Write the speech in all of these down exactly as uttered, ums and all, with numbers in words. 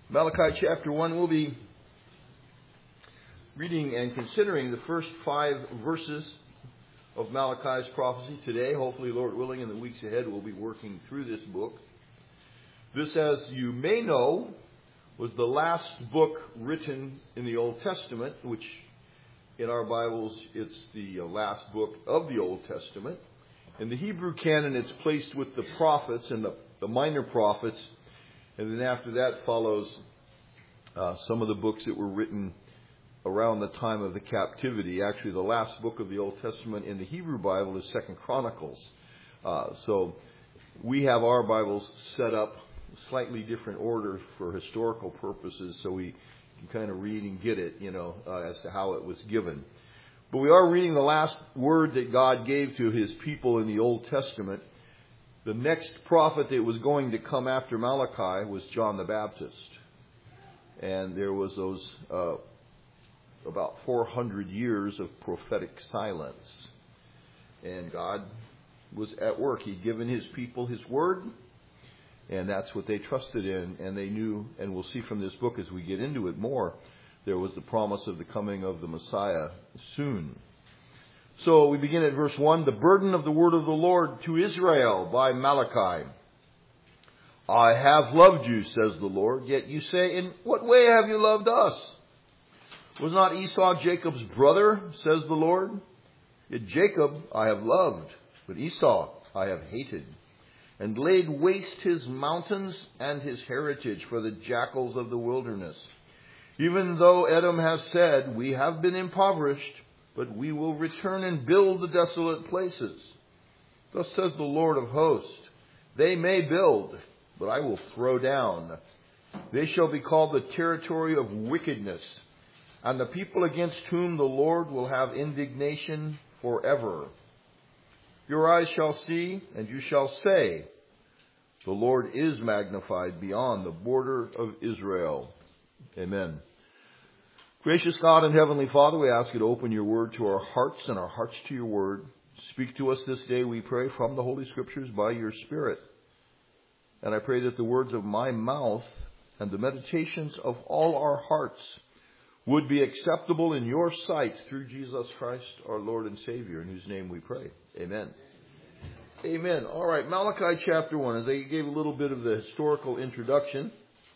Malachi chapter one, we'll be reading and considering the first five verses of Malachi's prophecy today. Hopefully, Lord willing, in the weeks ahead, we'll be working through this book. This, as you may know, was the last book written in the Old Testament, which in our Bibles, it's the last book of the Old Testament. In the Hebrew canon, it's placed with the prophets and the, the minor prophets. And then after that follows uh, some of the books that were written around the time of the captivity. Actually, the last book of the Old Testament in the Hebrew Bible is Second Chronicles. Uh, so we have our Bibles set up slightly different order for historical purposes, so we can kind of read and get it, you know, uh, as to how it was given. But we are reading the last word that God gave to His people in the Old Testament. The next prophet that was going to come after Malachi was John the Baptist. And there was those uh, about four hundred years of prophetic silence. And God was at work. He'd given His people His word. And that's what they trusted in. And they knew, and we'll see from this book as we get into it more, there was the promise of the coming of the Messiah soon. So we begin at verse one, the burden of the word of the Lord to Israel by Malachi. I have loved you, says the Lord, yet you say, in what way have you loved us? Was not Esau Jacob's brother, says the Lord? Yet Jacob I have loved, but Esau I have hated, and laid waste his mountains and his heritage for the jackals of the wilderness. Even though Edom has said, we have been impoverished, but we will return and build the desolate places. Thus says the Lord of hosts, they may build, but I will throw down. They shall be called the territory of wickedness, and the people against whom the Lord will have indignation forever. Your eyes shall see, and you shall say, the Lord is magnified beyond the border of Israel. Amen. Gracious God and Heavenly Father, we ask you to open your word to our hearts and our hearts to your word. Speak to us this day, we pray, from the Holy Scriptures by your Spirit. And I pray that the words of my mouth and the meditations of all our hearts would be acceptable in your sight through Jesus Christ, our Lord and Savior, in whose name we pray. Amen. Amen. All right, Malachi chapter one. As I gave a little bit of the historical introduction,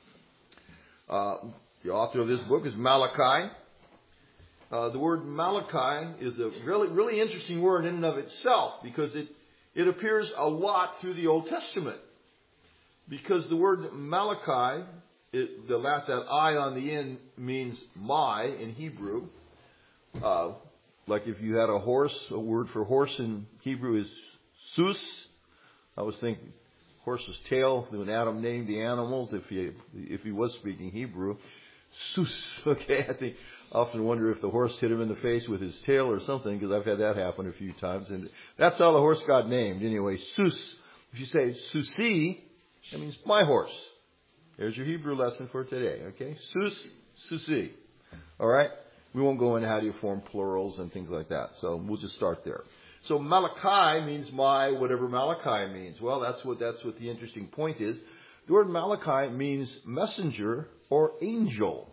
uh, the author of this book is Malachi. Uh, the word Malachi is a really, really interesting word in and of itself because it, it appears a lot through the Old Testament. Because the word Malachi, it, the last that I on the end means my in Hebrew. Uh, like if you had a horse, a word for horse in Hebrew is sus. I was thinking horse's tail when Adam named the animals, if he if he was speaking Hebrew. Sus. Okay, I think I often wonder if the horse hit him in the face with his tail or something, because I've had that happen a few times. And that's how the horse got named. Anyway, sus. If you say susi, that means my horse. There's your Hebrew lesson for today. Okay, sus, susi. All right. We won't go into how do you form plurals and things like that. So we'll just start there. So Malachi means my, whatever Malachi means. Well, that's what that's what the interesting point is. The word Malachi means messenger or angel.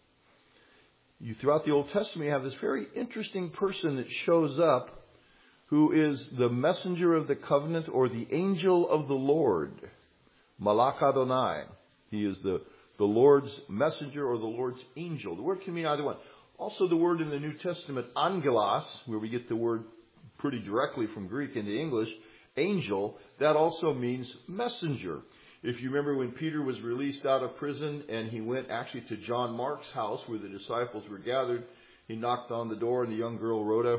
You, throughout the Old Testament, you have this very interesting person that shows up who is the messenger of the covenant or the angel of the Lord. Malach Adonai. He is the, the Lord's messenger or the Lord's angel. The word can mean either one. Also, the word in the New Testament, angelos, where we get the word pretty directly from Greek into English, angel, that also means messenger. If you remember when Peter was released out of prison and he went actually to John Mark's house where the disciples were gathered, he knocked on the door and the young girl Rhoda,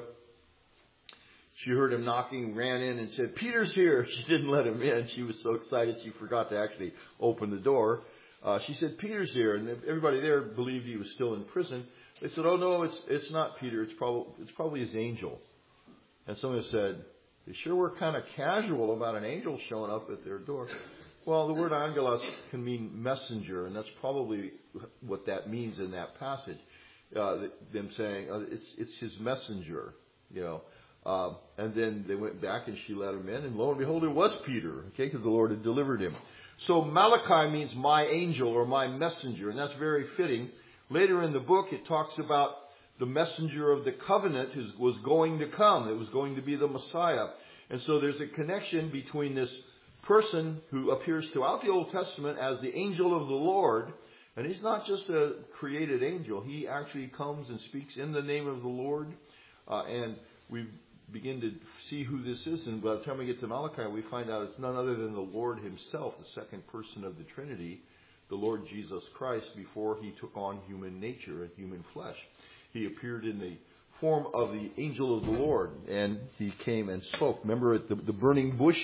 she heard him knocking, ran in and said, Peter's here. She didn't let him in. She was so excited she forgot to actually open the door. Uh, she said, Peter's here. And everybody there believed he was still in prison. They said, oh no, it's it's not Peter. It's probably it's probably his angel. And someone said, they sure were kind of casual about an angel showing up at their door. Well, the word angelos can mean messenger, and that's probably what that means in that passage. Uh, them saying uh, it's it's his messenger, you know. Uh, and then they went back and she let him in, and lo and behold, it was Peter, okay, because the Lord had delivered him. So Malachi means my angel or my messenger, and that's very fitting. Later in the book, it talks about the messenger of the covenant who was going to come. It was going to be the Messiah. And so there's a connection between this person who appears throughout the Old Testament as the angel of the Lord. And he's not just a created angel. He actually comes and speaks in the name of the Lord. Uh, and we begin to see who this is. And by the time we get to Malachi, we find out it's none other than the Lord himself, the second person of the Trinity, the Lord Jesus Christ, before he took on human nature and human flesh. He appeared in the form of the angel of the Lord, and he came and spoke. Remember at the, the burning bush?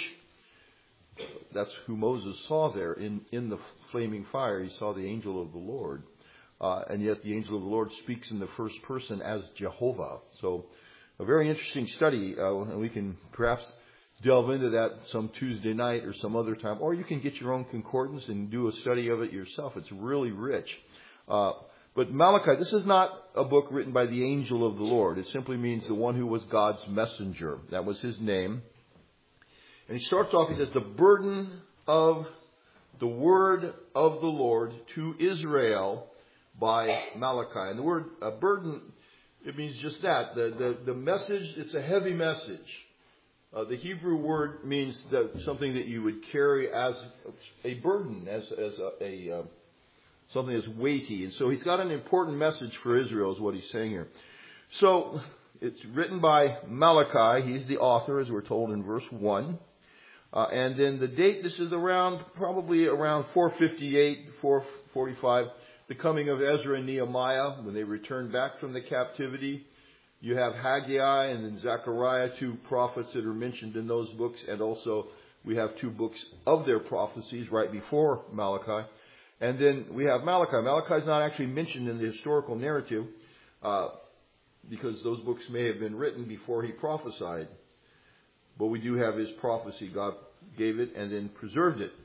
That's who Moses saw there in, in the flaming fire. He saw the angel of the Lord. Uh, and yet the angel of the Lord speaks in the first person as Jehovah. So a very interesting study, uh, and we can perhaps delve into that some Tuesday night or some other time. Or you can get your own concordance and do a study of it yourself. It's really rich. Uh, but Malachi, this is not a book written by the angel of the Lord. It simply means the one who was God's messenger. That was his name. And he starts off, he says, the burden of the word of the Lord to Israel by Malachi. And the word uh, burden, it means just that. The, the, the message, it's a heavy message. Uh, the Hebrew word means that something that you would carry as a burden, as, as a, a uh, something that's weighty. And so he's got an important message for Israel is what he's saying here. So it's written by Malachi. He's the author, as we're told in verse one. Uh, and then the date, this is around, probably around four fifty-eight, four forty-five, the coming of Ezra and Nehemiah when they returned back from the captivity. You have Haggai and then Zechariah, two prophets that are mentioned in those books. And also we have two books of their prophecies right before Malachi. And then we have Malachi. Malachi is not actually mentioned in the historical narrative uh, because those books may have been written before he prophesied. But we do have his prophecy. God gave it and then preserved it.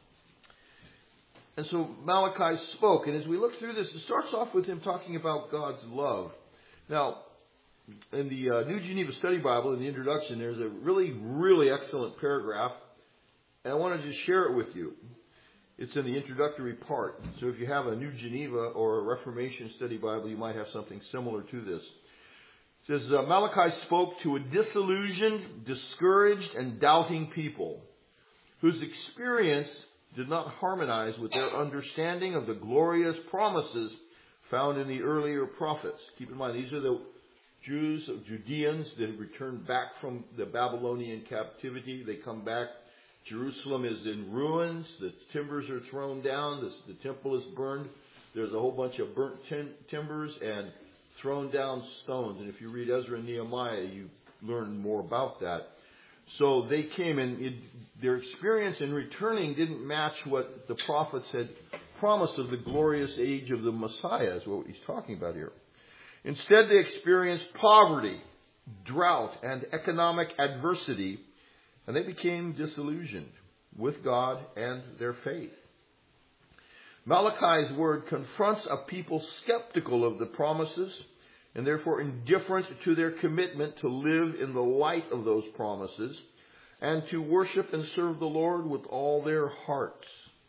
And so Malachi spoke. And as we look through this, it starts off with him talking about God's love. Now, in the uh, New Geneva Study Bible, in the introduction, there's a really, really excellent paragraph. And I want to just share it with you. It's in the introductory part. So if you have a New Geneva or a Reformation Study Bible, you might have something similar to this. It says, uh, Malachi spoke to a disillusioned, discouraged, and doubting people whose experience did not harmonize with their understanding of the glorious promises found in the earlier prophets. Keep in mind, these are the Jews, Judeans that had returned back from the Babylonian captivity. They come back. Jerusalem is in ruins. The timbers are thrown down. The, the temple is burned. There's a whole bunch of burnt tim- timbers and thrown down stones. And if you read Ezra and Nehemiah, you learn more about that. So they came and it, their experience in returning didn't match what the prophets had promised of the glorious age of the Messiah, is what he's talking about here. Instead, they experienced poverty, drought, and economic adversity, and they became disillusioned with God and their faith. Malachi's word confronts a people skeptical of the promises and therefore indifferent to their commitment to live in the light of those promises and to worship and serve the Lord with all their hearts.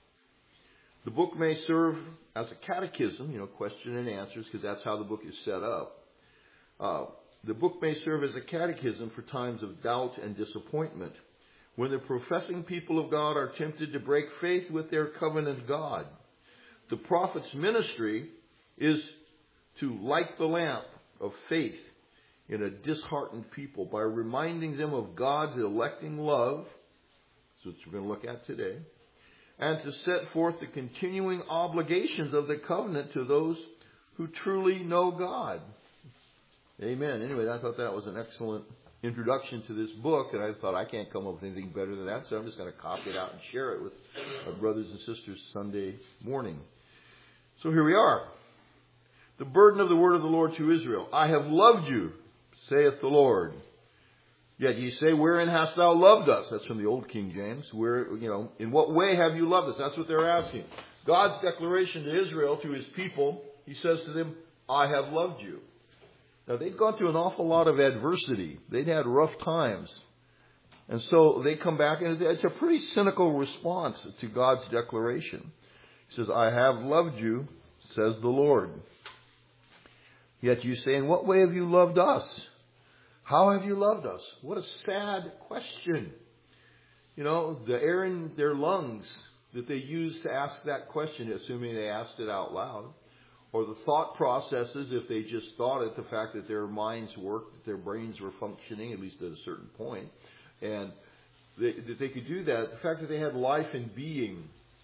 The book may serve as a catechism, you know, question and answers, because that's how the book is set up. Uh, the book may serve as a catechism for times of doubt and disappointment, when the professing people of God are tempted to break faith with their covenant God. The prophet's ministry is to light the lamp of faith in a disheartened people by reminding them of God's electing love, that's what we're going to look at today, and to set forth the continuing obligations of the covenant to those who truly know God. Amen. Anyway, I thought that was an excellent introduction to this book, and I thought I can't come up with anything better than that, so I'm just going to copy it out and share it with our brothers and sisters Sunday morning. So here we are. The burden of the word of the Lord to Israel. I have loved you, saith the Lord. Yet ye say, wherein hast thou loved us? That's from the old King James. Where, you know, in what way have you loved us? That's what they're asking. God's declaration to Israel, to his people, he says to them, I have loved you. Now, they'd gone through an awful lot of adversity. They'd had rough times. And so they come back, and it's a pretty cynical response to God's declaration. He says, I have loved you, says the Lord. Yet you say, in what way have you loved us? How have you loved us? What a sad question. You know, the air in their lungs that they used to ask that question, assuming they asked it out loud, or the thought processes, if they just thought it, the fact that their minds worked, that their brains were functioning, at least at a certain point, and they, that they could do that, the fact that they had life and being,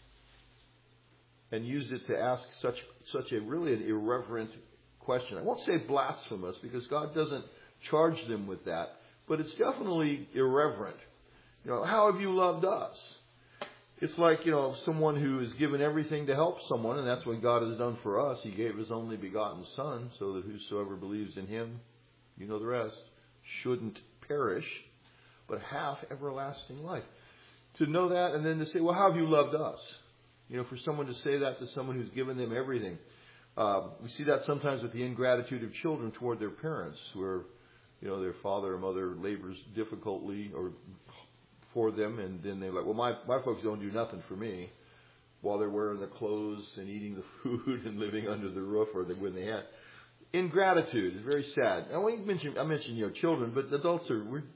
and used it to ask such such a really an irreverent question. I won't say blasphemous, because God doesn't charge them with that, but it's definitely irreverent. You know, how have you loved us? It's like, you know, someone who has given everything to help someone, and that's what God has done for us. He gave His only begotten Son, so that whosoever believes in Him, you know the rest, shouldn't perish, but have everlasting life. To know that, and then to say, well, how have you loved us? You know, for someone to say that to someone who's given them everything. Uh, we see that sometimes with the ingratitude of children toward their parents, where, you know, their father or mother labors difficultly or for them, and then they're like, well, my, my folks don't do nothing for me, while they're wearing the clothes and eating the food and living under the roof, or the, when they had. Ingratitude is very sad. And we mentioned, I mentioned, you know, children, but adults are, we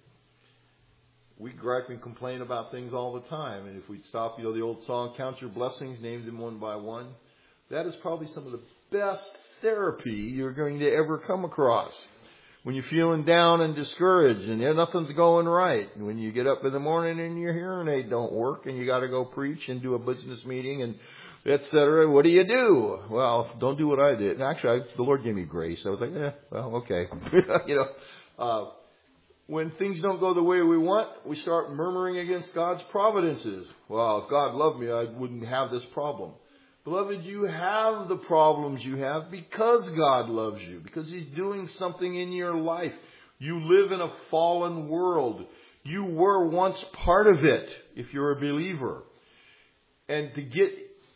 we gripe and complain about things all the time. And if we'd stop, you know, the old song, count your blessings, name them one by one. That is probably some of the best therapy you're going to ever come across. When you're feeling down and discouraged and nothing's going right. And when you get up in the morning and your hearing aid don't work and you got to go preach and do a business meeting and et cetera, what do you do? Well, don't do what I did. And actually, I, the Lord gave me grace. I was like, eh, well, okay. you know, uh, when things don't go the way we want, we start murmuring against God's providences. Well, if God loved me, I wouldn't have this problem. Beloved, you have the problems you have because God loves you, because He's doing something in your life. You live in a fallen world. You were once part of it, if you're a believer. And to get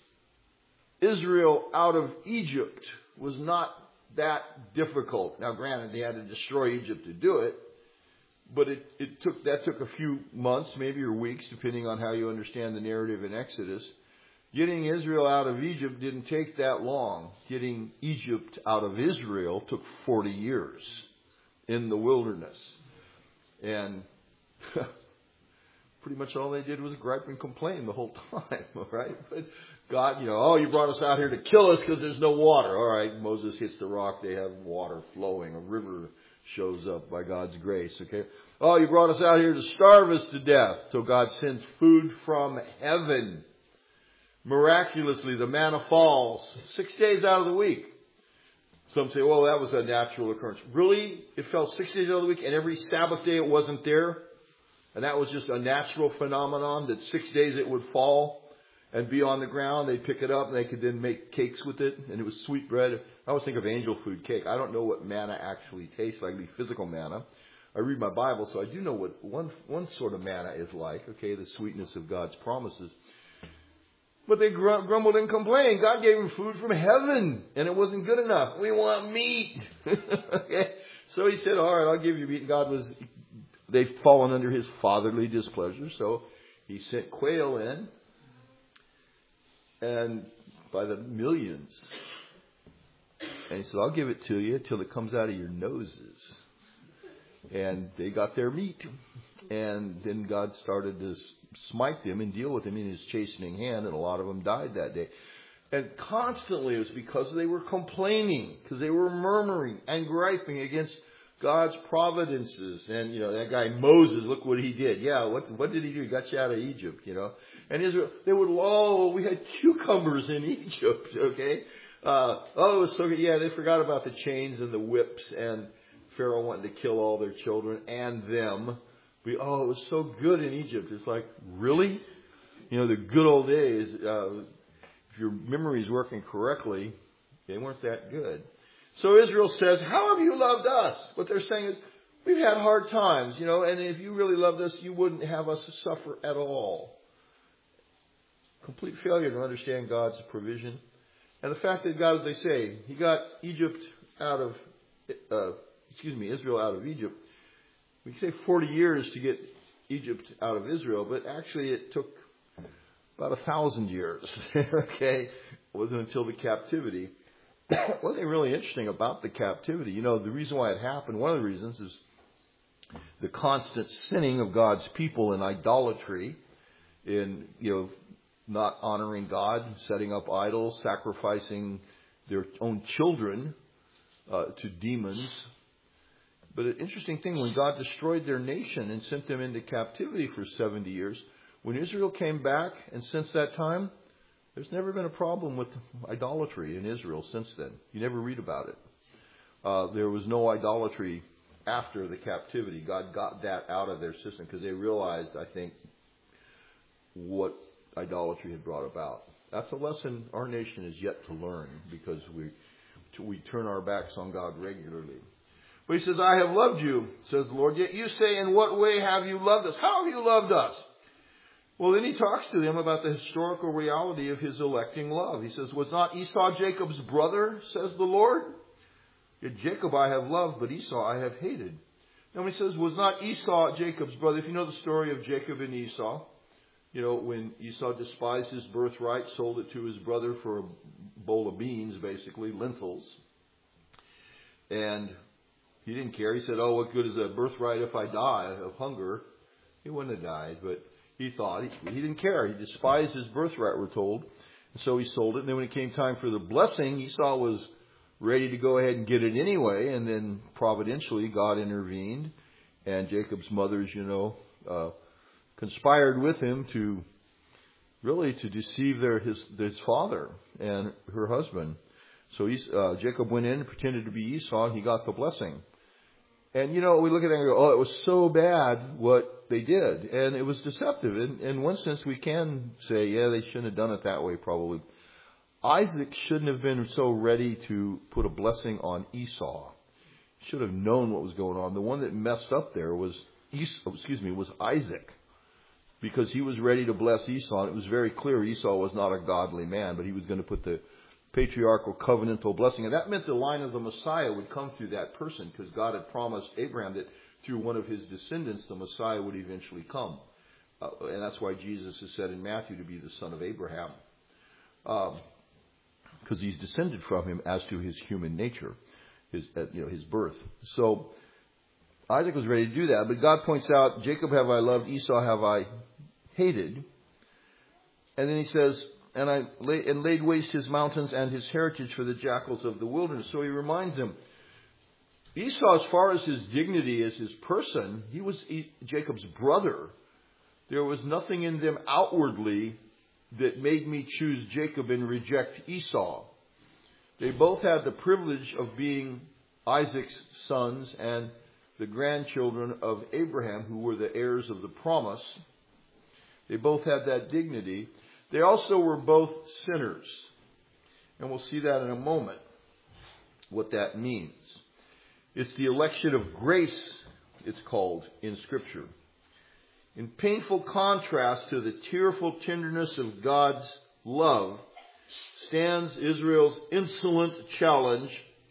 Israel out of Egypt was not that difficult. Now, granted, they had to destroy Egypt to do it, but it, it took that took a few months, maybe, or weeks, depending on how you understand the narrative in Exodus. Getting Israel out of Egypt didn't take that long. Getting Egypt out of Israel took forty years in the wilderness. And pretty much all they did was gripe and complain the whole time, all right? But God, you know, oh, you brought us out here to kill us because there's no water. All right, Moses hits the rock, they have water flowing. A river shows up by God's grace, okay? Oh, you brought us out here to starve us to death. So God sends food from heaven. Miraculously, the manna falls six days out of the week. Some say, well, that was a natural occurrence. Really? It fell six days out of the week, and every Sabbath day it wasn't there? And that was just a natural phenomenon, that six days it would fall and be on the ground. They'd pick it up, and they could then make cakes with it, and it was sweet bread. I always think of angel food cake. I don't know what manna actually tastes like, the physical manna. I read my Bible, so I do know what one, one sort of manna is like, okay, the sweetness of God's promises. But they grumbled and complained. God gave them food from heaven, and it wasn't good enough. We want meat. Okay? So He said, all right, I'll give you meat. And God was, they've fallen under His fatherly displeasure. So He sent quail in, and by the millions. And He said, I'll give it to you till it comes out of your noses. And they got their meat. And then God started to smite them and deal with them in His chastening hand, and a lot of them died that day. And constantly it was because they were complaining, because they were murmuring and griping against God's providences. And, you know, that guy Moses, look what he did. Yeah, what what did he do? He got you out of Egypt, you know. And Israel, they would, oh, we had cucumbers in Egypt, okay. Uh, oh, it was so good. Yeah, they forgot about the chains and the whips and Pharaoh wanting to kill all their children and them. We, oh, it was so good in Egypt. It's like, really? You know, the good old days, uh, if your memory is working correctly, they weren't that good. So Israel says, how have you loved us? What they're saying is, we've had hard times, you know, and if you really loved us, you wouldn't have us suffer at all. Complete failure to understand God's provision. And the fact that God, as they say, He got Egypt out of, uh, excuse me, Israel out of Egypt. We say forty years to get Egypt out of Israel, but actually it took about a thousand years. Okay, it wasn't until the captivity. One thing really interesting about the captivity, you know, the reason why it happened, one of the reasons is the constant sinning of God's people in idolatry, in, you know, not honoring God, setting up idols, sacrificing their own children uh, to demons. But an interesting thing, when God destroyed their nation and sent them into captivity for seventy years, when Israel came back, and since that time, there's never been a problem with idolatry in Israel since then. You never read about it. Uh, there was no idolatry after the captivity. God got that out of their system because they realized, I think, what idolatry had brought about. That's a lesson our nation is yet to learn because we we turn our backs on God regularly. But he says, I have loved you, says the Lord. Yet you say, in what way have you loved us? How have you loved us? Well, then he talks to them about the historical reality of his electing love. He says, was not Esau Jacob's brother, says the Lord? Yet Jacob I have loved, but Esau I have hated. Now he says, was not Esau Jacob's brother? If you know the story of Jacob and Esau, you know, when Esau despised his birthright, sold it to his brother for a bowl of beans, basically, lentils. And he didn't care. He said, oh, what good is a birthright if I die of hunger? He wouldn't have died, but he thought, he, he didn't care. He despised his birthright, we're told. And so he sold it. And then when it came time for the blessing, Esau was ready to go ahead and get it anyway. And then providentially, God intervened. And Jacob's mothers, you know, uh, conspired with him to really to deceive their his, his father and her husband. So he, uh, Jacob went in and pretended to be Esau, and he got the blessing. And, you know, we look at it and go, oh, it was so bad what they did. And it was deceptive. In, in one sense, we can say, yeah, they shouldn't have done it that way, probably. Isaac shouldn't have been so ready to put a blessing on Esau. He should have known what was going on. The one that messed up there was Esau, excuse me, was Isaac, because he was ready to bless Esau. And it was very clear Esau was not a godly man, but he was going to put the patriarchal covenantal blessing. And that meant the line of the Messiah would come through that person, because God had promised Abraham that through one of his descendants, the Messiah would eventually come. Uh, and that's why Jesus is said in Matthew to be the son of Abraham. Um, because he's descended from him as to his human nature, his, uh, you know, his birth. So Isaac was ready to do that. But God points out, Jacob have I loved, Esau have I hated. And then he says, and I lay, and laid waste his mountains and his heritage for the jackals of the wilderness. So he reminds him, Esau, as far as his dignity as his person, he was Jacob's brother. There was nothing in them outwardly that made me choose Jacob and reject Esau. They both had the privilege of being Isaac's sons and the grandchildren of Abraham, who were the heirs of the promise. They both had that dignity. They also were both sinners. And we'll see that in a moment, what that means. It's the election of grace, it's called in Scripture. In painful contrast to the tearful tenderness of God's love stands Israel's insolent challenge,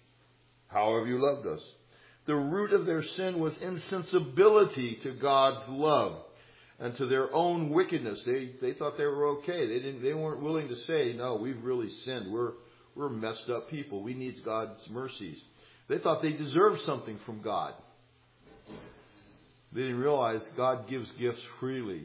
how have you loved us? The root of their sin was insensibility to God's love and to their own wickedness. They they thought they were okay. They didn't. They weren't willing to say, no, we've really sinned. We're we're messed up people. We need God's mercies. They thought they deserved something from God. They didn't realize God gives gifts freely.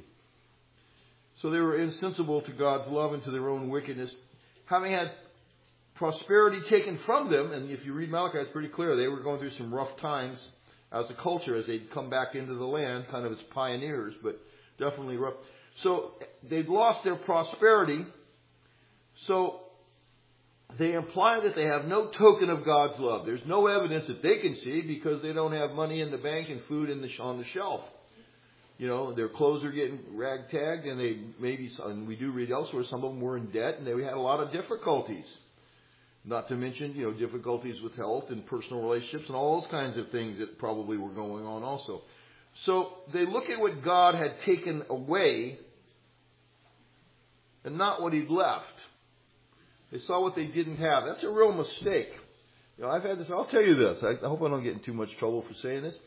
So they were insensible to God's love and to their own wickedness. Having had prosperity taken from them, and if you read Malachi, it's pretty clear they were going through some rough times as a culture as they'd come back into the land, kind of as pioneers, but definitely rough. So they'd lost their prosperity. So they imply that they have no token of God's love. There's no evidence that they can see because they don't have money in the bank and food in the, on the shelf. You know, their clothes are getting ragtagged, and they maybe, and we do read elsewhere, some of them were in debt, and they had a lot of difficulties. Not to mention, you know, difficulties with health and personal relationships and all those kinds of things that probably were going on also. So they look at what God had taken away and not what He'd left. They saw what they didn't have. That's a real mistake. You know, I've had this. I'll tell you this. I, I hope I don't get in too much trouble for saying this.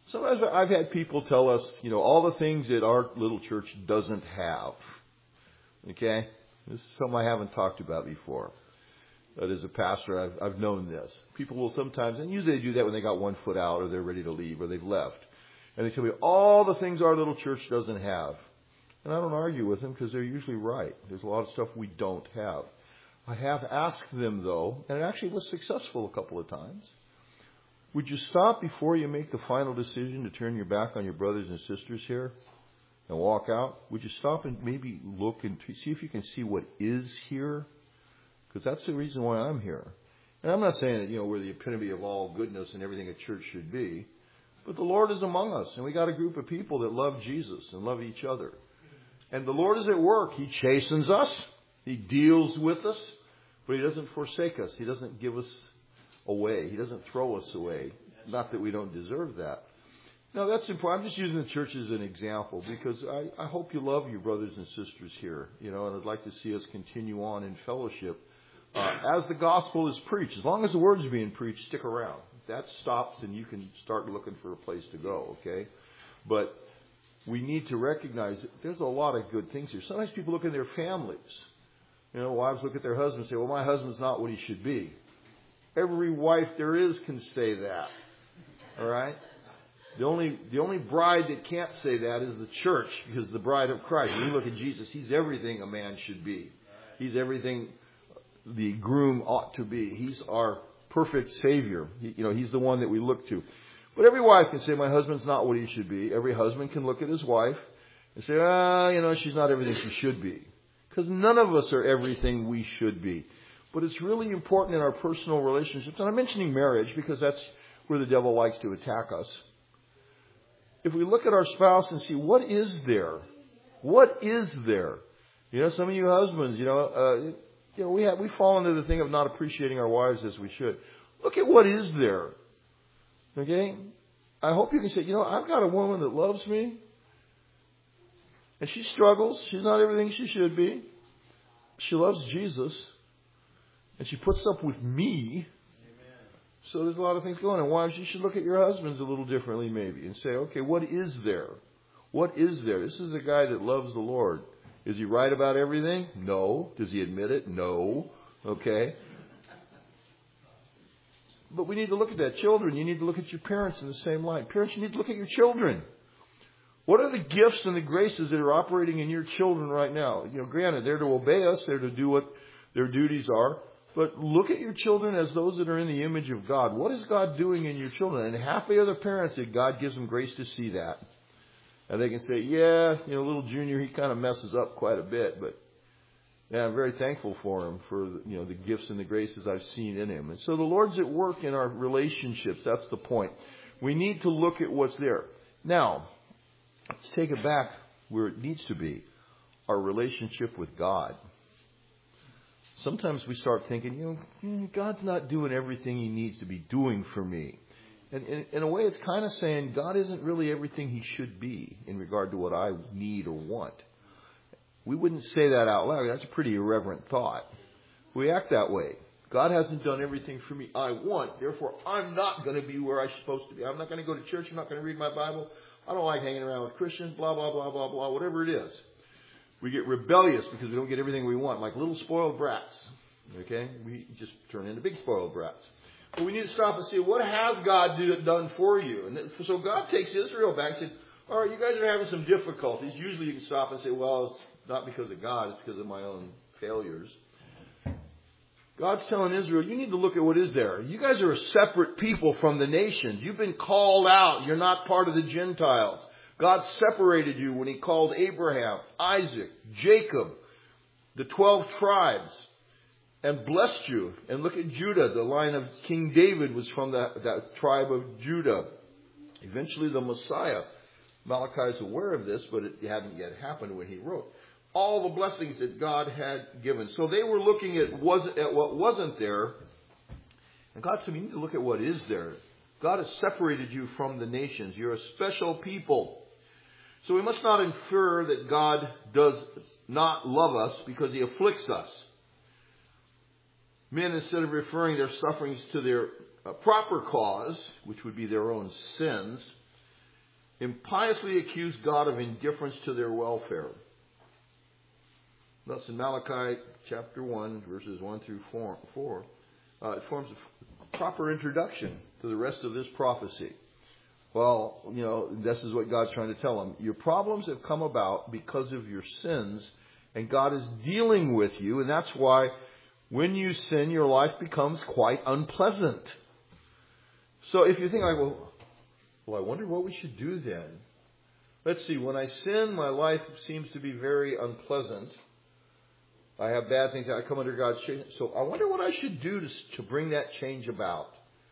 Sometimes I've had people tell us, you know, all the things that our little church doesn't have. Okay? This is something I haven't talked about before. But as a pastor, I've, I've known this. People will sometimes, and usually they do that when they got one foot out or they're ready to leave or they've left. And they tell me all the things our little church doesn't have. And I don't argue with them because they're usually right. There's a lot of stuff we don't have. I have asked them, though, and it actually was successful a couple of times. Would you stop before you make the final decision to turn your back on your brothers and sisters here and walk out? Would you stop and maybe look and see if you can see what is here? Because that's the reason why I'm here. And I'm not saying that, you know, we're the epitome of all goodness and everything a church should be. But the Lord is among us. And we got a group of people that love Jesus and love each other. And the Lord is at work. He chastens us. He deals with us. But He doesn't forsake us. He doesn't give us away. He doesn't throw us away. Not that we don't deserve that. Now, that's important. I'm just using the church as an example because I, I hope you love your brothers and sisters here. You know, and I'd like to see us continue on in fellowship. Uh, as the gospel is preached, as long as the word is being preached, stick around. If that stops, then you can start looking for a place to go, okay? But we need to recognize that there's a lot of good things here. Sometimes people look at their families. You know, wives look at their husbands and say, well, my husband's not what he should be. Every wife there is can say that, all right? The only, the only bride that can't say that is the church, because the bride of Christ. When you look at Jesus, He's everything a man should be. He's everything the groom ought to be. He's our perfect Savior. He, you know, He's the one that we look to. But every wife can say, my husband's not what he should be. Every husband can look at his wife and say, ah, you know, she's not everything she should be. Because none of us are everything we should be. But it's really important in our personal relationships. And I'm mentioning marriage because that's where the devil likes to attack us. If we look at our spouse and see, what is there? What is there? You know, some of you husbands, you know, uh, You know, we have, we fall into the thing of not appreciating our wives as we should. Look at what is there. Okay? I hope you can say, you know, I've got a woman that loves me. And she struggles. She's not everything she should be. She loves Jesus. And she puts up with me. Amen. So there's a lot of things going on. Wives, you should look at your husbands a little differently maybe. And say, okay, what is there? What is there? This is a guy that loves the Lord. Is he right about everything? No. Does he admit it? No. Okay. But we need to look at that. Children, you need to look at your parents in the same light. Parents, you need to look at your children. What are the gifts and the graces that are operating in your children right now? You know, granted, they're to obey us. They're to do what their duties are. But look at your children as those that are in the image of God. What is God doing in your children? And half the other parents, that God gives them grace to see that. And they can say, yeah, you know, little Junior, he kind of messes up quite a bit. But yeah, I'm very thankful for him, for, you know, the gifts and the graces I've seen in him. And so the Lord's at work in our relationships. That's the point. We need to look at what's there. Now, let's take it back where it needs to be. Our relationship with God. Sometimes we start thinking, you know, God's not doing everything He needs to be doing for me. And in, in a way, it's kind of saying God isn't really everything He should be in regard to what I need or want. We wouldn't say that out loud. That's a pretty irreverent thought. We act that way. God hasn't done everything for me I want. Therefore, I'm not going to be where I'm supposed to be. I'm not going to go to church. I'm not going to read my Bible. I don't like hanging around with Christians, blah, blah, blah, blah, blah, whatever it is. We get rebellious because we don't get everything we want, like little spoiled brats. Okay? We just turn into big spoiled brats. But we need to stop and see, what has God do, done for you? And then, so God takes Israel back and said, all right, you guys are having some difficulties. Usually you can stop and say, well, it's not because of God, it's because of my own failures. God's telling Israel, you need to look at what is there. You guys are a separate people from the nations. You've been called out. You're not part of the Gentiles. God separated you when He called Abraham, Isaac, Jacob, the twelve tribes, and blessed you. And look at Judah. The line of King David was from that, that tribe of Judah. Eventually the Messiah. Malachi is aware of this, but it hadn't yet happened when he wrote. All the blessings that God had given. So they were looking at, was, at what wasn't there. And God said, you need to look at what is there. God has separated you from the nations. You're a special people. So we must not infer that God does not love us because He afflicts us. Men, instead of referring their sufferings to their uh, proper cause, which would be their own sins, impiously accuse God of indifference to their welfare. Thus, in Malachi chapter one, verses one through four, uh, it forms a proper introduction to the rest of this prophecy. Well, you know, this is what God's trying to tell them. Your problems have come about because of your sins, and God is dealing with you, and that's why when you sin, your life becomes quite unpleasant. So if you think, like, well, well, I wonder what we should do then. Let's see, when I sin, my life seems to be very unpleasant. I have bad things. I come under God's change. So I wonder what I should do to, to bring that change about.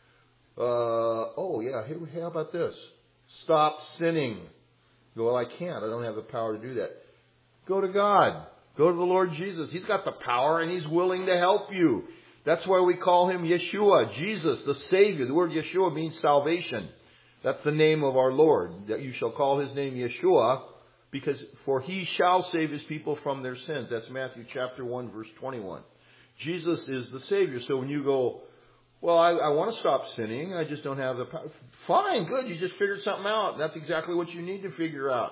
Uh, oh, yeah, hey, how about this? Stop sinning. You go, well, I can't. I don't have the power to do that. Go to God. Go to the Lord Jesus. He's got the power and He's willing to help you. That's why we call Him Yeshua, Jesus, the Savior. The word Yeshua means salvation. That's the name of our Lord. That you shall call His name Yeshua, because for He shall save His people from their sins. That's Matthew chapter one, verse twenty-one. Jesus is the Savior. So when you go, well, I, I want to stop sinning, I just don't have the power. Fine, good. You just figured something out. That's exactly what you need to figure out.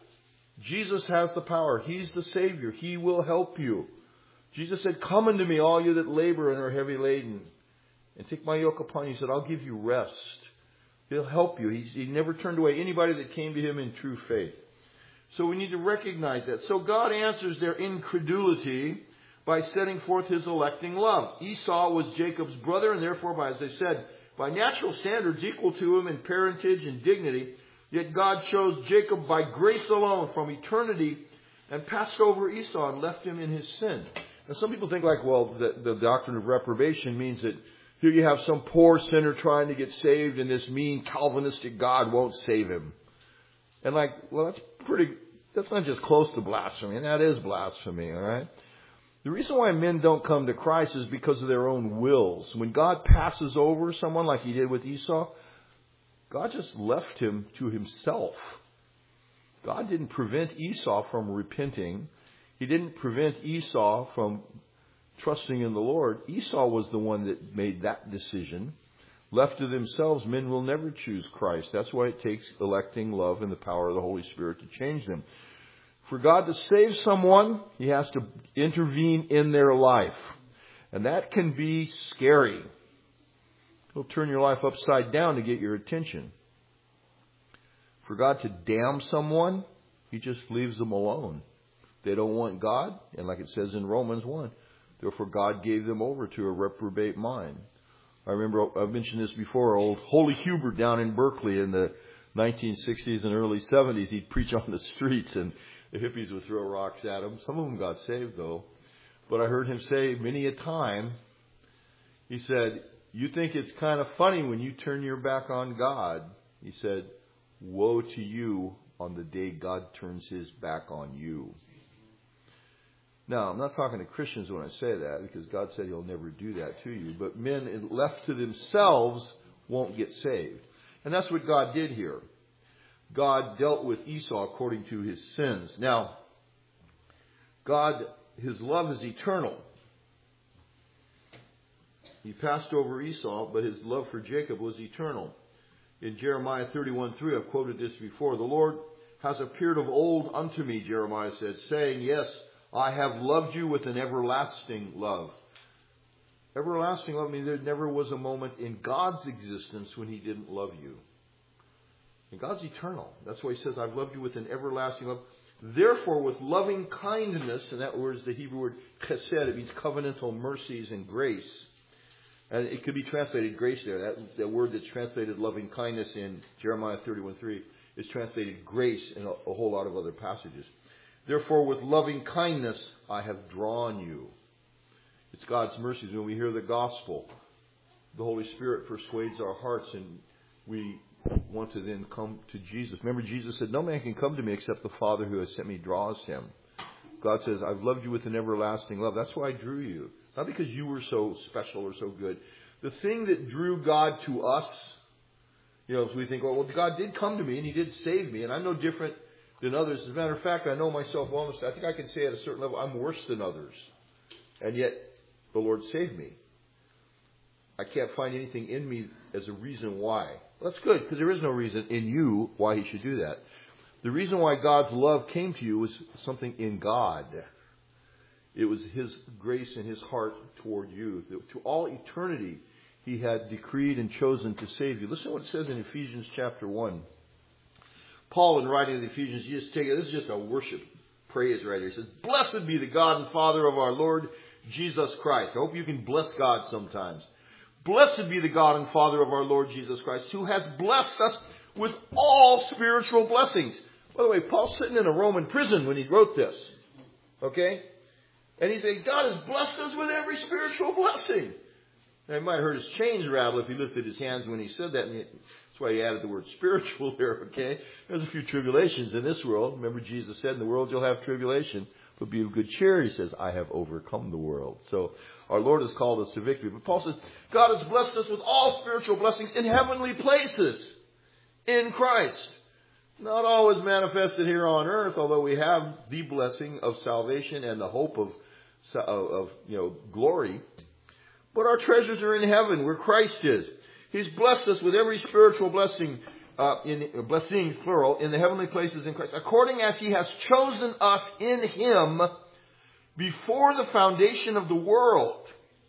Jesus has the power. He's the Savior. He will help you. Jesus said, come unto me, all you that labor and are heavy laden, and take my yoke upon you. He said, I'll give you rest. He'll help you. He's, he never turned away anybody that came to Him in true faith. So we need to recognize that. So God answers their incredulity by setting forth His electing love. Esau was Jacob's brother, and therefore, by, as I said, by natural standards equal to him in parentage and dignity. Yet God chose Jacob by grace alone from eternity and passed over Esau and left him in his sin. Now some people think like, well, the, the doctrine of reprobation means that here you have some poor sinner trying to get saved and this mean Calvinistic God won't save him. And like, well, that's pretty, that's not just close to blasphemy, and that is blasphemy, all right? The reason why men don't come to Christ is because of their own wills. When God passes over someone like He did with Esau, God just left him to himself. God didn't prevent Esau from repenting. He didn't prevent Esau from trusting in the Lord. Esau was the one that made that decision. Left to themselves, men will never choose Christ. That's why it takes electing love and the power of the Holy Spirit to change them. For God to save someone, He has to intervene in their life. And that can be scary. He'll turn your life upside down to get your attention. For God to damn someone, He just leaves them alone. They don't want God, and like it says in Romans one, therefore God gave them over to a reprobate mind. I remember, I've mentioned this before, old Holy Hubert down in Berkeley in the nineteen sixties and early seventies, he'd preach on the streets and the hippies would throw rocks at him. Some of them got saved though. But I heard him say many a time, he said, you think it's kind of funny when you turn your back on God. He said, woe to you on the day God turns His back on you. Now, I'm not talking to Christians when I say that, because God said He'll never do that to you. But men left to themselves won't get saved. And that's what God did here. God dealt with Esau according to his sins. Now, God, His love is eternal. He passed over Esau, but His love for Jacob was eternal. In Jeremiah thirty-one three, I've quoted this before. The Lord has appeared of old unto me, Jeremiah said, saying, yes, I have loved you with an everlasting love. Everlasting love means there never was a moment in God's existence when He didn't love you. And God's eternal. That's why He says, I've loved you with an everlasting love. Therefore, with loving kindness, and that word is the Hebrew word chesed, it means covenantal mercies and grace. And it could be translated grace there. That, that word that's translated loving kindness in Jeremiah thirty-one three is translated grace in a, a whole lot of other passages. Therefore, with loving kindness, I have drawn you. It's God's mercies. When we hear the gospel, the Holy Spirit persuades our hearts and we want to then come to Jesus. Remember, Jesus said, no man can come to me except the Father who has sent me draws him. God says, I've loved you with an everlasting love. That's why I drew you. Not because you were so special or so good. The thing that drew God to us, you know, as we think, oh, well, God did come to me and He did save me, and I'm no different than others. As a matter of fact, I know myself well. I think I can say at a certain level, I'm worse than others. And yet, the Lord saved me. I can't find anything in me as a reason why. Well, that's good, because there is no reason in you why he should do that. The reason why God's love came to you was something in God. It was his grace and his heart toward you. To all eternity, he had decreed and chosen to save you. Listen to what it says in Ephesians chapter one. Paul, in writing to the Ephesians, you just take it. This is just a worship praise right here. He says, "Blessed be the God and Father of our Lord Jesus Christ." I hope you can bless God sometimes. "Blessed be the God and Father of our Lord Jesus Christ, who has blessed us with all spiritual blessings." By the way, Paul's sitting in a Roman prison when he wrote this. Okay? And he said, God has blessed us with every spiritual blessing. Now, he might have heard his chains rattle if he lifted his hands when he said that. And he, that's why he added the word spiritual there, okay? There's a few tribulations in this world. Remember, Jesus said, in the world you'll have tribulation, but be of good cheer. He says, I have overcome the world. So our Lord has called us to victory. But Paul says, God has blessed us with all spiritual blessings in heavenly places in Christ. Not always manifested here on earth, although we have the blessing of salvation and the hope of, of, of you know, glory. But our treasures are in heaven, where Christ is. He's blessed us with every spiritual blessing, uh, in blessings, plural, in the heavenly places in Christ, according as he has chosen us in him before the foundation of the world.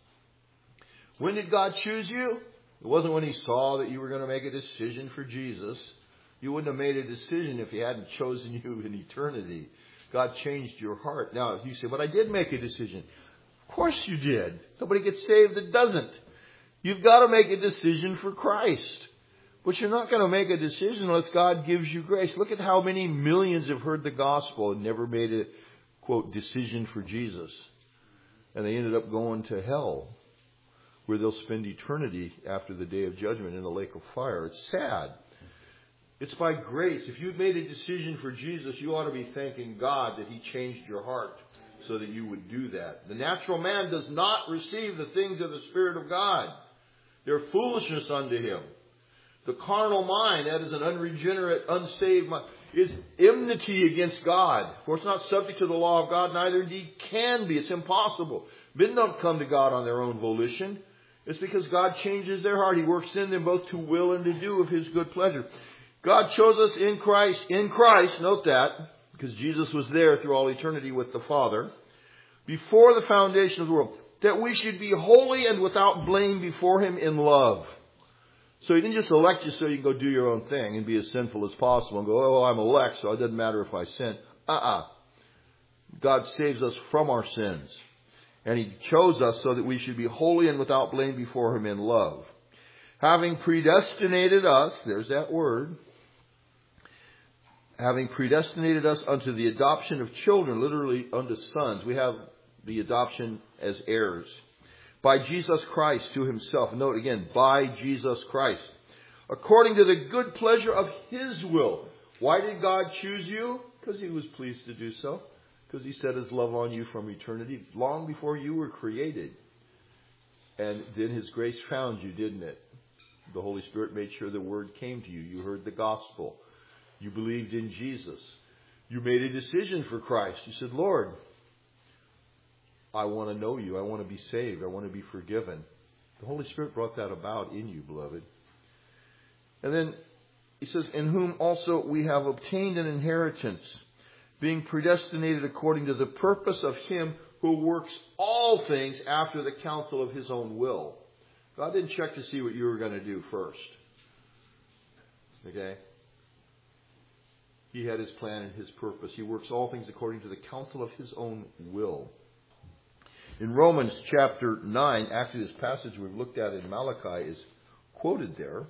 When did God choose you? It wasn't when he saw that you were going to make a decision for Jesus. You wouldn't have made a decision if he hadn't chosen you in eternity. God changed your heart. Now, you say, but I did make a decision. Of course you did. Nobody gets saved that doesn't. You've got to make a decision for Christ. But you're not going to make a decision unless God gives you grace. Look at how many millions have heard the gospel and never made a, quote, decision for Jesus. And they ended up going to hell, where they'll spend eternity after the day of judgment in the lake of fire. It's sad. It's by grace. If you've made a decision for Jesus, you ought to be thanking God that he changed your heart so that you would do that. The natural man does not receive the things of the Spirit of God. They're foolishness unto him. The carnal mind, that is an unregenerate, unsaved mind, is enmity against God. For it's not subject to the law of God, neither indeed can be. It's impossible. Men don't come to God on their own volition. It's because God changes their heart. He works in them both to will and to do of his good pleasure. God chose us in Christ, in Christ, note that, because Jesus was there through all eternity with the Father, before the foundation of the world, that we should be holy and without blame before him in love. So he didn't just elect you so you can go do your own thing and be as sinful as possible and go, oh, I'm elect, so it doesn't matter if I sin. Uh-uh. God saves us from our sins. And he chose us so that we should be holy and without blame before him in love. Having predestinated us, there's that word, having predestinated us unto the adoption of children, literally unto sons. We have the adoption as heirs. By Jesus Christ to himself. Note again, by Jesus Christ. According to the good pleasure of his will. Why did God choose you? Because he was pleased to do so. Because he set his love on you from eternity, long before you were created. And then his grace found you, didn't it? The Holy Spirit made sure the word came to you. You heard the gospel. You believed in Jesus. You made a decision for Christ. You said, Lord, I want to know you. I want to be saved. I want to be forgiven. The Holy Spirit brought that about in you, beloved. And then he says, in whom also we have obtained an inheritance, being predestinated according to the purpose of him who works all things after the counsel of his own will. God didn't check to see what you were going to do first. Okay? He had his plan and his purpose. He works all things according to the counsel of his own will. In Romans chapter nine, actually this passage we've looked at in Malachi is quoted there.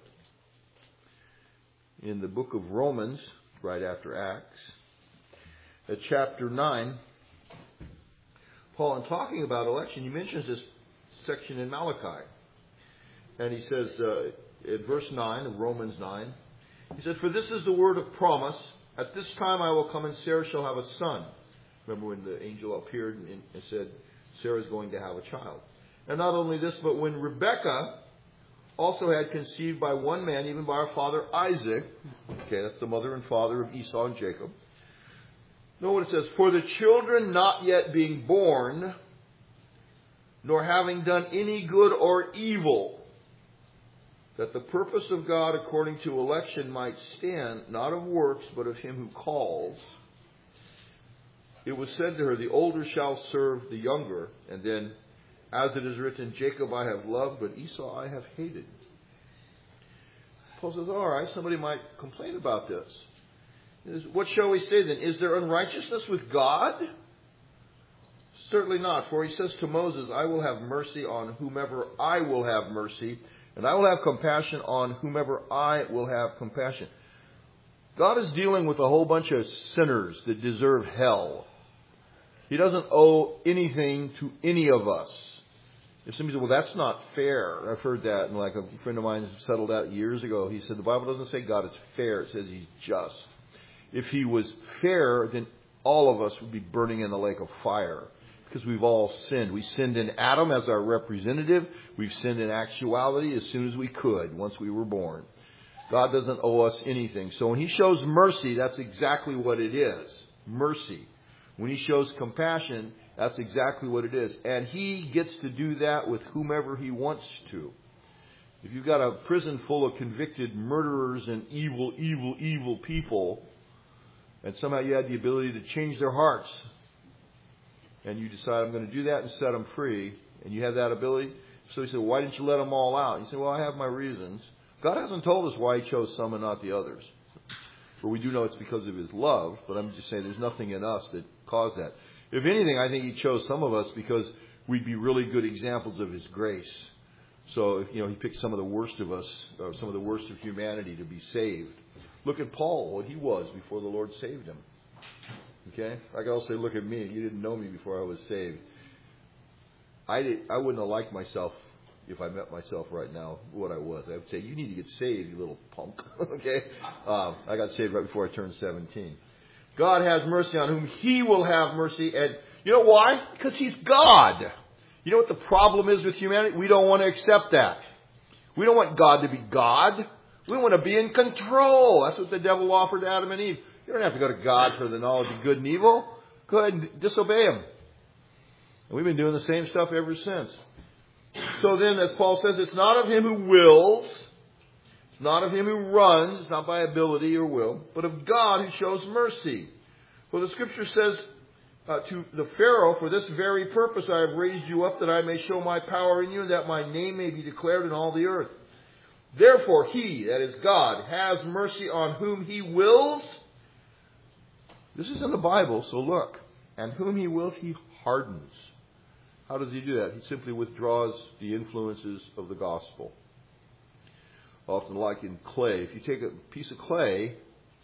In the book of Romans, right after Acts, at chapter nine, Paul, in talking about election, he mentions this section in Malachi. And he says, uh, in verse nine of Romans nine, he said, for this is the word of promise. At this time I will come and Sarah shall have a son. Remember when the angel appeared and, and said, Sarah's going to have a child. And not only this, but when Rebekah also had conceived by one man, even by our father Isaac. Okay, that's the mother and father of Esau and Jacob. Know what it says. For the children not yet being born, nor having done any good or evil. that the purpose of God according to election might stand, not of works, but of him who calls. It was said to her, the older shall serve the younger. And then, as it is written, Jacob I have loved, but Esau I have hated. Paul says, all right, somebody might complain about this. What shall we say then? Is there unrighteousness with God? Certainly not. For he says to Moses, I will have mercy on whomever I will have mercy, and I will have compassion on whomever I will have compassion. God is dealing with a whole bunch of sinners that deserve hell. He doesn't owe anything to any of us. If somebody says, well, that's not fair. I've heard that. And like a friend of mine settled out years ago. He said, the Bible doesn't say God is fair. It says he's just. If he was fair, then all of us would be burning in the lake of fire. Because we've all sinned. We sinned in Adam as our representative. We've sinned in actuality as soon as we could, once we were born. God doesn't owe us anything. So when he shows mercy, that's exactly what it is. Mercy. When he shows compassion, that's exactly what it is. And he gets to do that with whomever he wants to. If you've got a prison full of convicted murderers and evil, evil, evil people, and somehow you had the ability to change their hearts, and you decide, I'm going to do that and set them free, and you have that ability. So he said, why didn't you let them all out? And you say, well, I have my reasons. God hasn't told us why he chose some and not the others. But we do know it's because of his love, but I'm just saying there's nothing in us that caused that. If anything, I think he chose some of us because we'd be really good examples of his grace. So, you know, he picked some of the worst of us, or some of the worst of humanity to be saved. Look at Paul, what he was before the Lord saved him. Okay? I can also say, look at me. You didn't know me before I was saved. I, did, I wouldn't have liked myself if I met myself right now, what I was. I would say, you need to get saved, you little punk. Okay? Um, I got saved right before I turned seventeen. God has mercy on whom he will have mercy. And you know why? Because he's God. You know what the problem is with humanity? We don't want to accept that. We don't want God to be God. We want to be in control. That's what the devil offered to Adam and Eve. You don't have to go to God for the knowledge of good and evil. Go ahead and disobey him. And we've been doing the same stuff ever since. So then, as Paul says, it's not of him who wills. It's not of him who runs. It's not by ability or will. But of God who shows mercy. For the scripture says uh, to the Pharaoh, for this very purpose I have raised you up, that I may show my power in you, and that my name may be declared in all the earth. Therefore he, that is God, has mercy on whom he wills. This is in the Bible, so look. And whom he wills, he hardens. How does he do that? He simply withdraws the influences of the gospel. Often like in clay. If you take a piece of clay,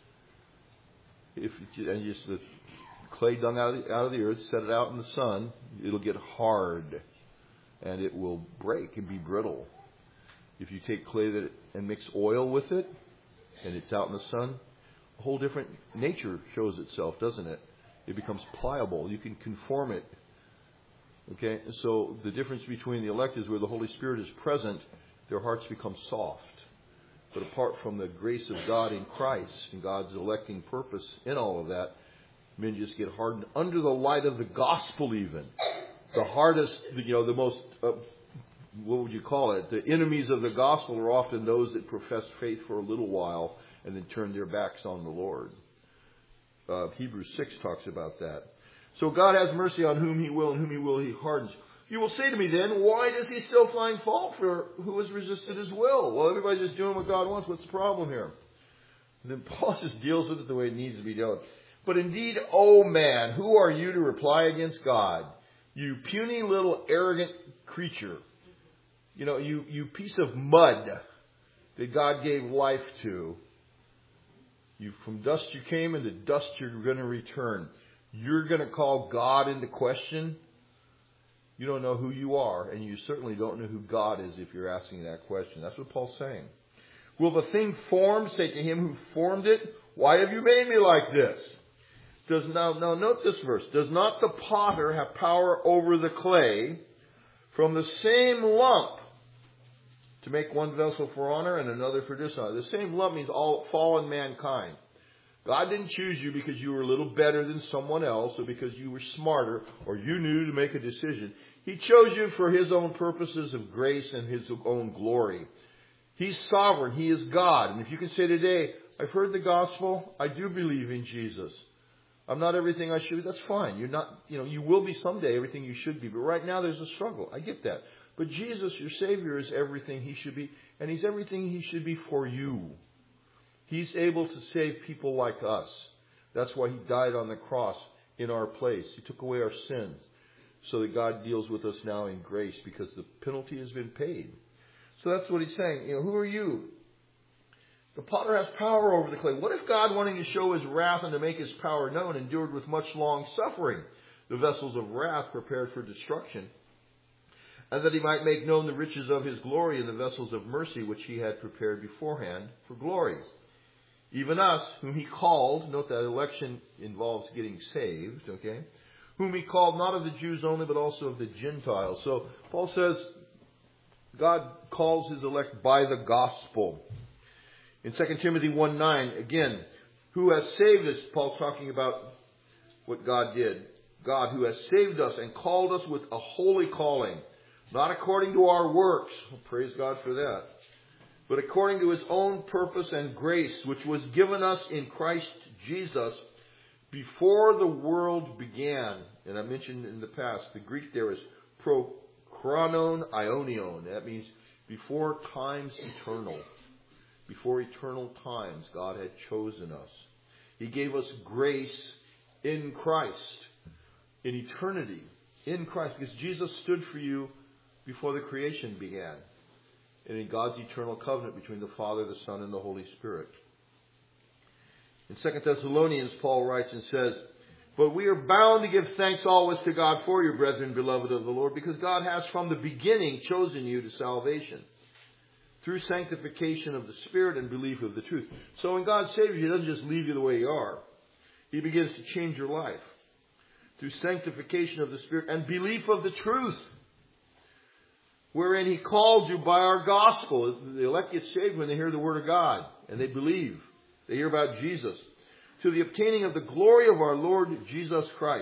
if you, and just the clay dung out of, the, out of the earth, set it out in the sun, it'll get hard. And it will break and be brittle. If you take clay that and mix oil with it, and it's out in the sun, a whole different nature shows itself, doesn't it? It becomes pliable. You can conform it. Okay, so the difference between the elect is where the Holy Spirit is present, their hearts become soft. But apart from the grace of God in Christ and God's electing purpose in all of that, men just get hardened under the light of the gospel even. The hardest, you know, the most, uh, what would you call it? The enemies of the gospel are often those that profess faith for a little while and then turn their backs on the Lord. Uh, Hebrews six talks about that. So God has mercy on whom he will, and whom he will he hardens. You will say to me then, why does he still find fault for who has resisted his will? Well, everybody's just doing what God wants. What's the problem here? And then Paul just deals with it the way it needs to be dealt with. But indeed, O man, who are you to reply against God? You puny little arrogant creature. You know, you, you piece of mud that God gave life to. You, from dust you came, and to dust you're going to return. You're going to call God into question? You don't know who you are, and you certainly don't know who God is if you're asking that question. That's what Paul's saying. Will the thing formed say to him who formed it, why have you made me like this? Does now, now note this verse. Does not the potter have power over the clay from the same lump to make one vessel for honor and another for dishonor? The same lump means all fallen mankind. God didn't choose you because you were a little better than someone else or because you were smarter or you knew to make a decision. He chose you for his own purposes of grace and his own glory. He's sovereign. He is God. And if you can say today, I've heard the gospel. I do believe in Jesus. I'm not everything I should be. That's fine. You're not, you know, you will be someday everything you should be. But right now there's a struggle. I get that. But Jesus, your Savior, is everything He should be. And He's everything He should be for you. He's able to save people like us. That's why He died on the cross in our place. He took away our sins so that God deals with us now in grace because the penalty has been paid. So that's what He's saying. You know, who are you? The potter has power over the clay. What if God, wanting to show His wrath and to make His power known, endured with much long suffering the vessels of wrath prepared for destruction, and that He might make known the riches of His glory in the vessels of mercy which He had prepared beforehand for glory? Even us, whom He called, note that election involves getting saved, okay? Whom He called not of the Jews only, but also of the Gentiles. So Paul says God calls His elect by the gospel. In Second Timothy one nine, again, who has saved us, Paul's talking about what God did. God who has saved us and called us with a holy calling, not according to our works. Well, praise God for that. But according to His own purpose and grace, which was given us in Christ Jesus before the world began. And I mentioned in the past, the Greek there is prochronon ionion. That means before times eternal. Before eternal times, God had chosen us. He gave us grace in Christ, in eternity, in Christ, because Jesus stood for you before the creation began, and in God's eternal covenant between the Father, the Son, and the Holy Spirit. In Second Thessalonians, Paul writes and says, but we are bound to give thanks always to God for you, brethren, beloved of the Lord, because God has from the beginning chosen you to salvation, through sanctification of the Spirit and belief of the truth. So when God saves you, He doesn't just leave you the way you are. He begins to change your life through sanctification of the Spirit and belief of the truth, wherein He called you by our gospel. The elect get saved when they hear the Word of God and they believe. They hear about Jesus. To the obtaining of the glory of our Lord Jesus Christ.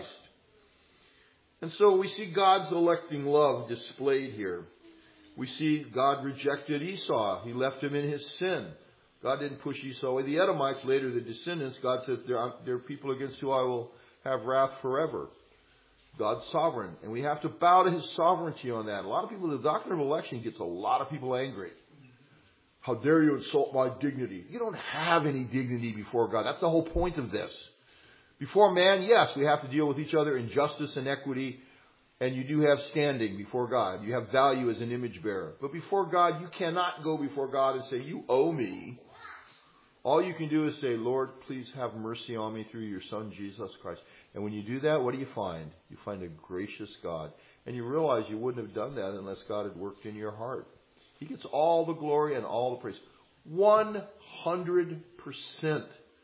And so we see God's electing love displayed here. We see God rejected Esau. He left him in his sin. God didn't push Esau away. The Edomites, later the descendants, God said, there are, there are people against whom I will have wrath forever. God's sovereign. And we have to bow to His sovereignty on that. A lot of people, the doctrine of election gets a lot of people angry. How dare you insult my dignity? You don't have any dignity before God. That's the whole point of this. Before man, yes, we have to deal with each other in justice and equity. And you do have standing before God. You have value as an image bearer. But before God, you cannot go before God and say, you owe me. All you can do is say, Lord, please have mercy on me through your Son, Jesus Christ. And when you do that, what do you find? You find a gracious God. And you realize you wouldn't have done that unless God had worked in your heart. He gets all the glory and all the praise. one hundred percent.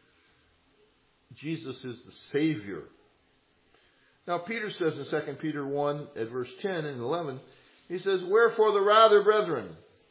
Jesus is the Savior. Now, Peter says in Second Peter one at verse ten and eleven, he says, wherefore the rather, brethren,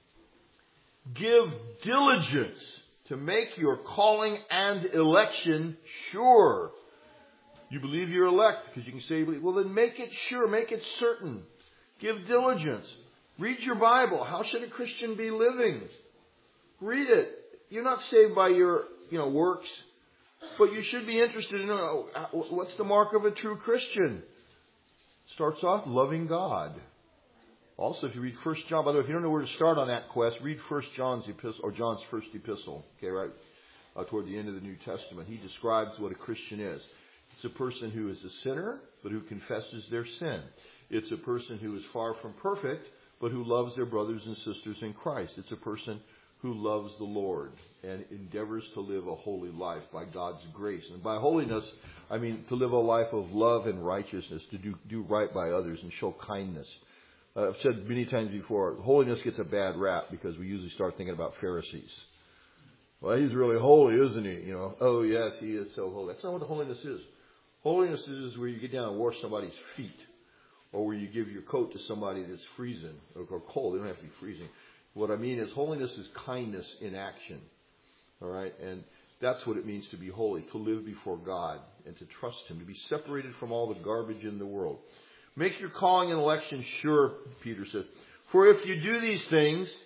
give diligence to make your calling and election sure. You believe you're elect because you can say, well, then make it sure, make it certain. Give diligence. Read your Bible. How should a Christian be living? Read it. You're not saved by your, you know, works. But you should be interested in uh, what's the mark of a true Christian. Starts off loving God. Also, if you read First John, by the way, if you don't know where to start on that quest, read First John's epistle or John's first epistle. Okay, right uh, toward the end of the New Testament, he describes what a Christian is. It's a person who is a sinner, but who confesses their sin. It's a person who is far from perfect, but who loves their brothers and sisters in Christ. It's a person who loves the Lord and endeavors to live a holy life by God's grace. And by holiness, I mean to live a life of love and righteousness, to do, do right by others and show kindness. Uh, I've said many times before, holiness gets a bad rap because we usually start thinking about Pharisees. Well, he's really holy, isn't he? You know, oh yes, he is so holy. That's not what holiness is. Holiness is where you get down and wash somebody's feet, or where you give your coat to somebody that's freezing or cold. They don't have to be freezing. What I mean is holiness is kindness in action. All right? And that's what it means to be holy, to live before God and to trust Him, to be separated from all the garbage in the world. Make your calling and election sure, Peter says. For if you do these things,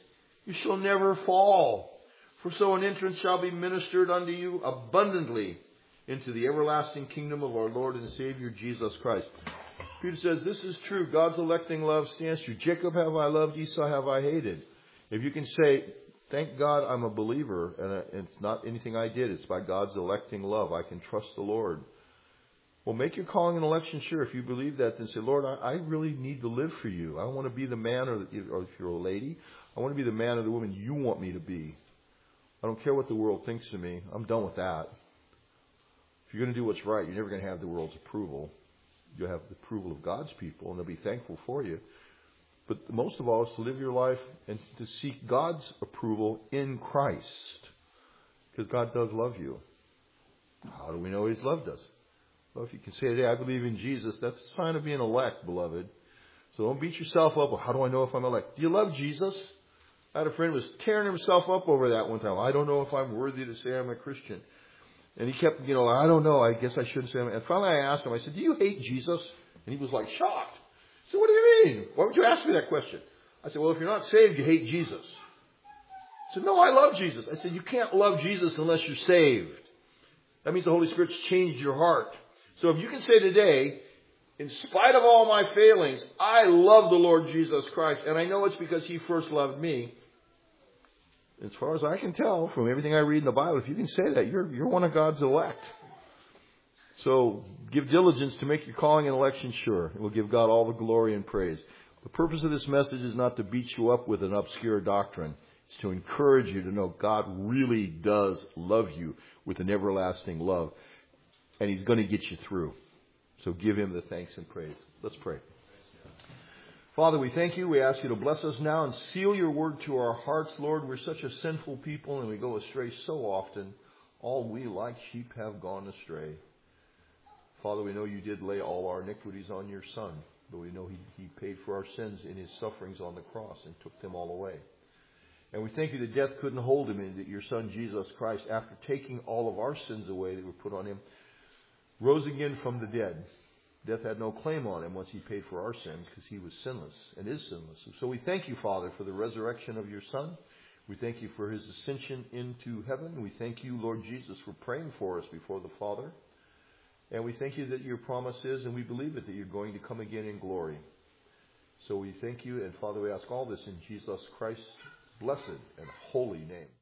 You shall never fall. For so an entrance shall be ministered unto you abundantly into the everlasting kingdom of our Lord and Savior Jesus Christ. Peter says, this is true. God's electing love stands true. Jacob have I loved, Esau have I hated. If you can say, thank God I'm a believer, and it's not anything I did. It's by God's electing love. I can trust the Lord. Well, make your calling and election sure. If you believe that, then say, Lord, I, I really need to live for you. I want to be the man, or, the, or if you're a lady, I want to be the man or the woman you want me to be. I don't care what the world thinks of me. I'm done with that. If you're going to do what's right, you're never going to have the world's approval. You'll have the approval of God's people, and they'll be thankful for you. But most of all is to live your life and to seek God's approval in Christ. Because God does love you. How do we know He's loved us? Well, if you can say today, I believe in Jesus, that's a sign of being elect, beloved. So don't beat yourself up. Well, how do I know if I'm elect? Do you love Jesus? I had a friend who was tearing himself up over that one time. I don't know if I'm worthy to say I'm a Christian. And he kept, you know, I don't know. I guess I shouldn't say I'm. And finally I asked him, I said, do you hate Jesus? And he was like shocked. I said, what do you mean? Why would you ask me that question? I said, well, if you're not saved, you hate Jesus. He said, no, I love Jesus. I said, you can't love Jesus unless you're saved. That means the Holy Spirit's changed your heart. So if you can say today, in spite of all my failings, I love the Lord Jesus Christ. And I know it's because He first loved me. As far as I can tell from everything I read in the Bible, if you can say that, you're, you're one of God's elect. So give diligence to make your calling and election sure. It will give God all the glory and praise. The purpose of this message is not to beat you up with an obscure doctrine. It's to encourage you to know God really does love you with an everlasting love. And He's going to get you through. So give Him the thanks and praise. Let's pray. Father, we thank you. We ask you to bless us now and seal your word to our hearts, Lord. We're such a sinful people and we go astray so often. All we like sheep have gone astray. Father, we know you did lay all our iniquities on your Son, but we know he, he paid for our sins in His sufferings on the cross and took them all away. And we thank you that death couldn't hold Him, and that your Son, Jesus Christ, after taking all of our sins away that were put on Him, rose again from the dead. Death had no claim on Him once He paid for our sins, because He was sinless and is sinless. So we thank you, Father, for the resurrection of your Son. We thank you for His ascension into heaven. We thank you, Lord Jesus, for praying for us before the Father. And we thank you that your promise is, and we believe it, that you're going to come again in glory. So we thank you, and Father, we ask all this in Jesus Christ's blessed and holy name.